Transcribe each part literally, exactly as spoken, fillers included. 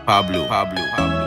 Pablo, Pablo, Pablo.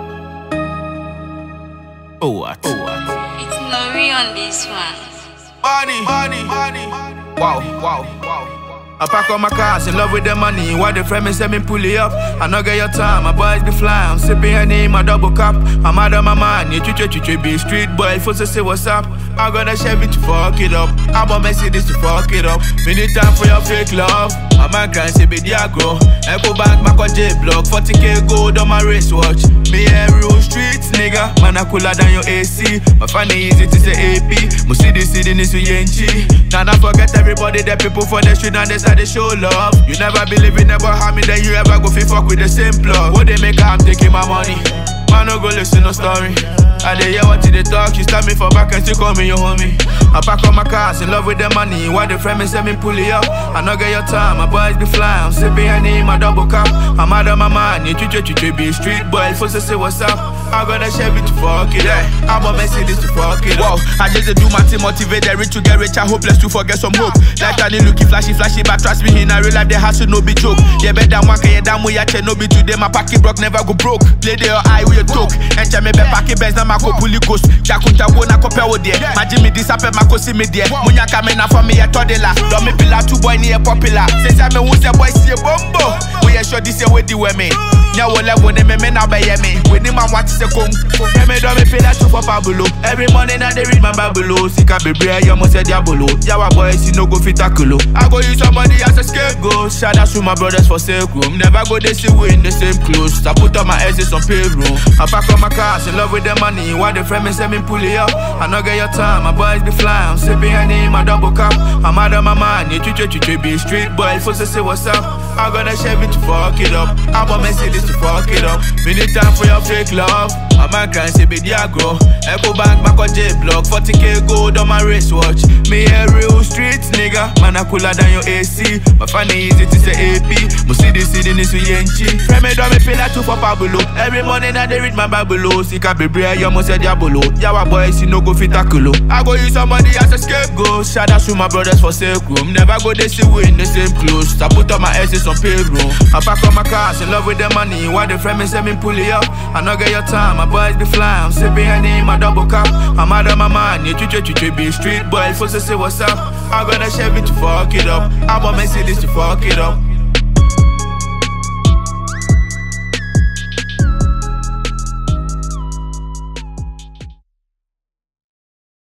Oh what? Oh what? It's Nori on this one. Money, money, money. Wow, wow, wow. I pack on my cars, in love with the money. Why the friend me say me pull it up? I no get your time, my boys be fly. I'm sipping honey, my double cup. I'm out of my mind, you chuchu chuchu be street boy. First to say what's up, I'm gonna Chevy to fuck it up. I'm gonna Mercedes to fuck it up. We need time for your fake love. My man can say be Diagro. Echo back, my J block. forty K gold on my wristwatch. Me and real streets, nigga. Man, I cooler than your A C. My funny easy to say A P. Musi the city needs to yenchi. Now I forget everybody, the people for the street and they start to show love. You never believe in never harm me, then you ever go fi fuck with the same plug. What they make, I'm taking my money. Man, no go listen no story. I dey hear what they talk, you stab me for back and still call me your homie. I pack on my cars, in love with the money. Why the friend me say me pull it up? I no get your time, my boys be fly. I'm sipping honey, my double cup. I'm out of my mind, you chuchu chuchu be street boy. First to say what's up, I got a Chevy to fuck it up. I'm a Mercedes to fuck it up. Wow, I just do my team, motivate the rich to get rich. I hopeless to forget some hope. Like I looking flashy, flashy, but trust me, in a real life, they hustle no be joke. Yeah, better one can you damn way I no be today. My pocket broke, never go broke. Play the eye with your talk. And me be pocket best, now my co pulley ghost. Jakunta wona kope wo there. Maji me disappear, my co see me there. Munya come na for me a toddler. Don't me pillar two boy near popular. Since I me who say boy see a bombo. We are sure this year with the women. Now we level them me now by me. When the man watch the come. Me don't me pillar two for Pablo. Every morning I dey read my Bible. Sika be brave, you must say diabolo. Yawa boys you no go fit tackle. I go use somebody as a scapegoat. Shout out to my brothers for sake room. Never go they see we in the same clothes. I put on my asses on payroll. I pack on my cars, in love with the money. Why the friend me say me pull it up? I no get your time, my boys be fly. I'm sipping honey, my double cup. I'm out of my mind, you chuchu chuchu be street boy. First to say what's up, I got a Chevy to fuck it up. I'm a Mercedes to fuck it up. We need time for your fake love. My man can say be Diagro. Echo back, my J block. forty K gold on my wristwatch. Me a real streets, nigga. Man, I cooler than your A C. My funny easy to say A P. Musi the city needs to yenchi. Friend me don't me pay like two for Pablo. Every morning I dey read my Bible. Sika be brave, you must say diabolo. Yawa boys, you no go fit tackle. I go use somebody as a scapegoat. Shout out to my brothers for sake room. Never go they see we in the same clothes. I put on my asses on payroll. I pack on my cars, in love with the money. Why the friend me say me pull it up? I no get your time, my boys be fly. I'm sipping honey, my double cup. I'm out of my mind, you chuchu chuchu be street boy. First to say what's up, I got a Chevy to fuck it up. I'm a Mercedes to fuck it up.